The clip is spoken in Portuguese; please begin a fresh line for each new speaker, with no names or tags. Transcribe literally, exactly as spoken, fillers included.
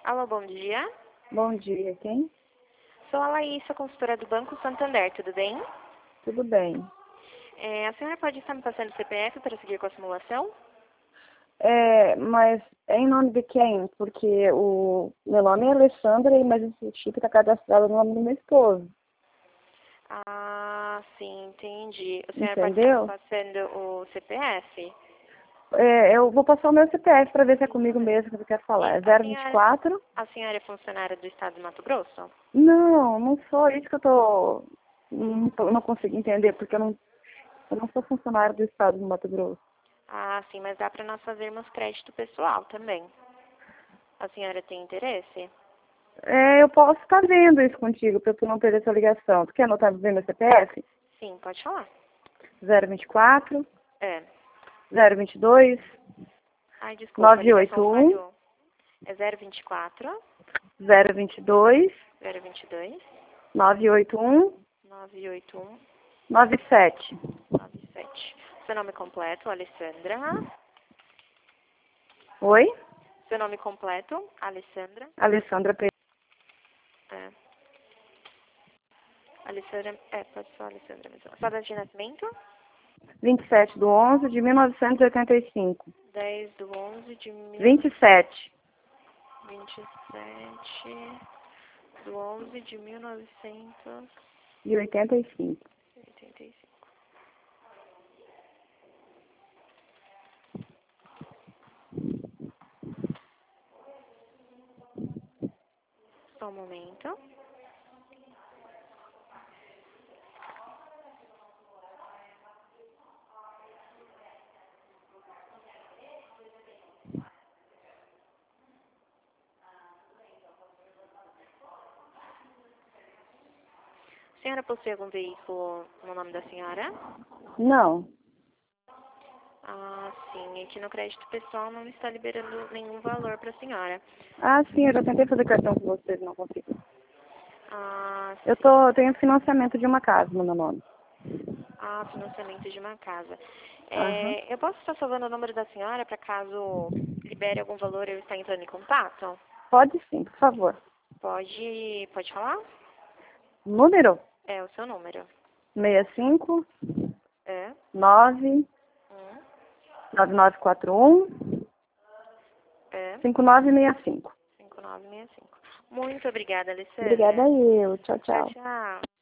Alô, bom dia.
Bom dia, quem?
Sou a Laís, consultora do Banco Santander, tudo bem?
Tudo bem.
É, a senhora pode estar me passando o C P F para seguir com a simulação?
É, mas é em nome de quem? Porque o meu nome é Alessandra, mas esse chip está cadastrado no nome do meu esposo.
Ah, sim, entendi. A senhora pode estar me
Entendeu?
passando o C P F?
É, eu vou passar o meu C P F para ver se é comigo mesmo que eu quero
E
falar. É
a
zero vinte e
senhora,
quatro?
a senhora é funcionária do Estado do Mato Grosso?
Não, não sou. Isso que eu tô. Não, tô- não consegui entender, porque eu não, eu não sou funcionário do estado do Mato Grosso.
Ah, sim, mas dá para nós fazermos crédito pessoal também. A senhora tem interesse?
É, eu posso estar vendo isso contigo para tu não perder essa ligação. Tu quer anotar ver meu C P F?
Sim, pode falar.
zero vinte e quatro,
É.
zero vinte e dois,
Ai, desculpa, a
nove
ligação
oito um,
falhou. É zero vinte e quatro,
zero vinte e dois,
zero vinte e dois,
nove oito um,
nove oito um,
nove sete.
nove sete. Seu nome completo, Alessandra.
Oi?
Seu nome completo, Alessandra.
Alessandra Pereira.
É. Alessandra, é, pode ser Alessandra mesmo. Sua data de nascimento?
vinte e sete de onze de mil novecentos e oitenta e cinco.
dez do onze de mil,
vinte e sete.
vinte e sete do onze de mil novecentos
E oitenta e cinco.
e oitenta e cinco. Só um momento. A senhora possui algum veículo no nome da senhora?
Não.
Ah, sim. Aqui no crédito pessoal não está liberando nenhum valor para a senhora.
Ah, sim, eu já tentei fazer cartão com vocês, não consegui.
Ah,
Eu
sim.
tô, eu tenho financiamento de uma casa no meu nome.
Ah, financiamento de uma casa.
Aham.
É, eu posso estar salvando o número da senhora para caso libere algum valor eu estar entrando em contato?
Pode sim, por favor.
Pode, pode falar?
Número
É o seu número.
seis cinco
É.
nove
Um,
nove nove quatro um
é.
cinco nove seis cinco.
cinco nove seis cinco. Muito obrigada,
Obrigada
Alessandra.
eu. Tchau,
Tchau,
tchau.
tchau.